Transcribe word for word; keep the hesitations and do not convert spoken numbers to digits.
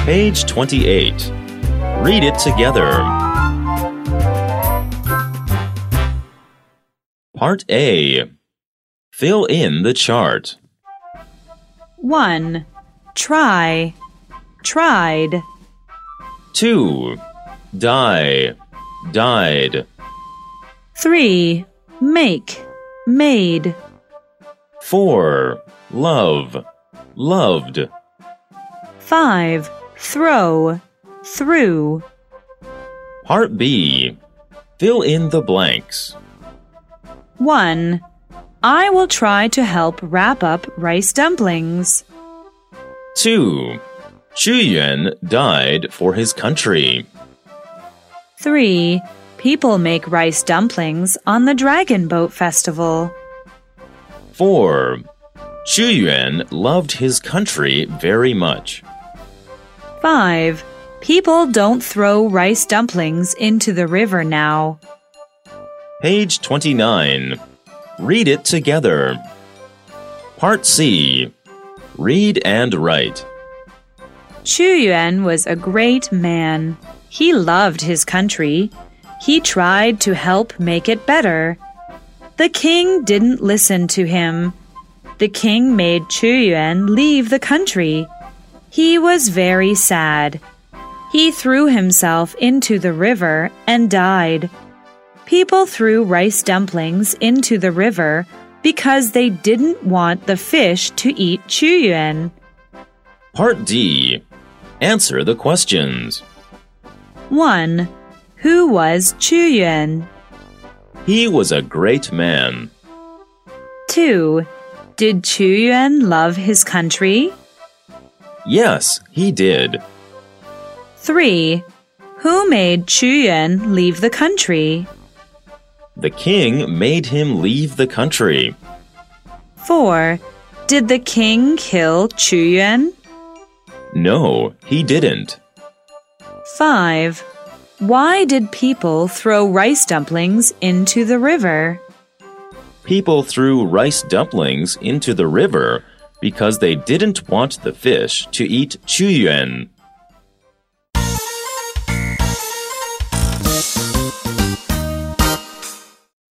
Page twenty-eight. Read it together. Part A. Fill in the chart. one. Try, tried. two. Die, died. three. Make, made. four. Love, loved. five. Throw, threw. Part B. Fill in the blanks. one. I will try to help wrap up rice dumplings. two. Chu Yuan died for his country. three. People make rice dumplings on the Dragon Boat Festival. four. Chu Yuan loved his country very much. five. People don't throw rice dumplings into the river now. Page twenty-nine. Read it together. Part C. Read and write. Chu Yuan was a great man. He loved his country. He tried to help make it better. The king didn't listen to him. The king made Chu Yuan leave the country. He was very sad. He threw himself into the river and died. People threw rice dumplings into the river because they didn't want the fish to eat Chu Yuan. Part D. Answer the questions. one. Who was Chu Yuan? He was a great man. two. Did Chu Yuan love his country? Yes, he did. three. Who made Chu Yuan leave the country? The king made him leave the country. four. Did the king kill Chu Yuan? No, he didn't. five. Why did people throw rice dumplings into the river? People threw rice dumplings into the river because they didn't want the fish to eat Chu Yuan.